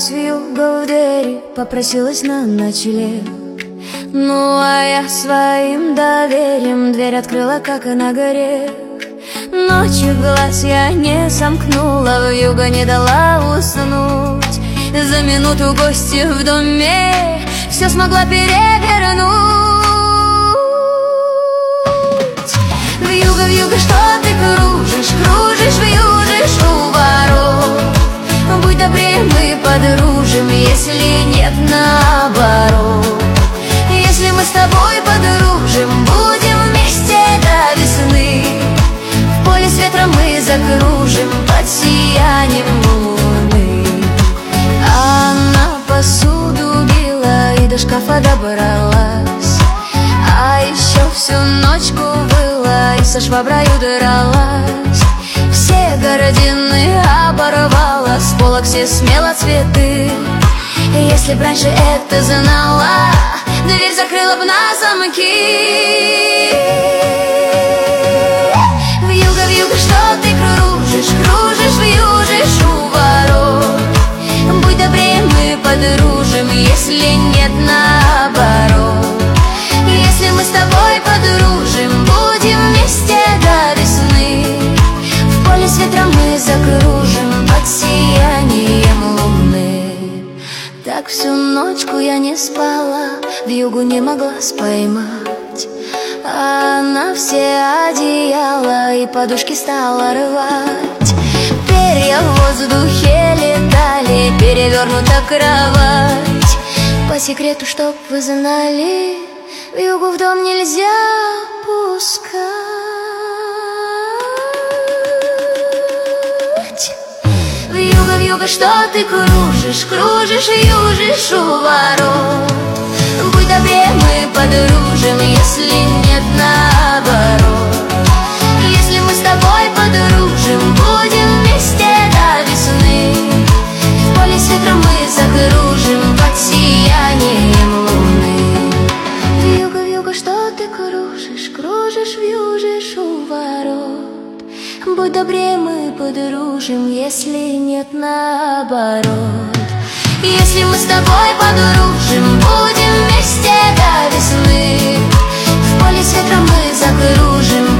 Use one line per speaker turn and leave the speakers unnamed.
постучалась вьюга в двери, попросилась на ночлег. Ну а я своим доверием дверь открыла, как и на горе. Ночью глаз я не сомкнула, вьюга не дала уснуть. За минуту гости в доме все смогла перевернуть. Вьюга, вьюга, что ты кружишь, кружишь, вьюжишь у ворот. Будь добрее, мы подружим, если нет, наоборот. Если мы с тобой подружим, будем вместе до весны. В поле с ветром мы закружим под сиянием луны. Она посуду била и до шкафа добралась, а еще всю ночку выла и со шваброю дралась. Все гардины оборвала, с полок все смело цветы. Если б раньше это знала, дверь закрыла б на замки. Вьюга, вьюга, что ты кружишь, кружишь, вьюжишь у ворот. Будь добрее, мы подружим, если нет, наоборот. Если мы с тобой подружим, будем вместе до весны. В поле с ветром мы закружим под сиянием луны. Так всю ночку я не спала, вьюгу не могла споймать. Она все одеяла и подушки стала рвать. Перья в воздухе летали, перевернута кровать. По секрету, чтоб вы знали, вьюгу в дом нельзя пускать. Вьюга, вьюга, что ты кружишь, кружишь, вьюжишь у ворот. Будь добрее, мы подружим, если нет, наоборот. Если мы с тобой подружим, будем вместе до весны. В поле с ветром мы закружим под сиянием луны. Вьюга, вьюга, что ты кружишь, кружишь, вьюжишь у ворот. Будь добрее, мы подружим, если нет, наоборот. Если мы с тобой подружим, будем вместе до весны. В поле с ветром мы закружим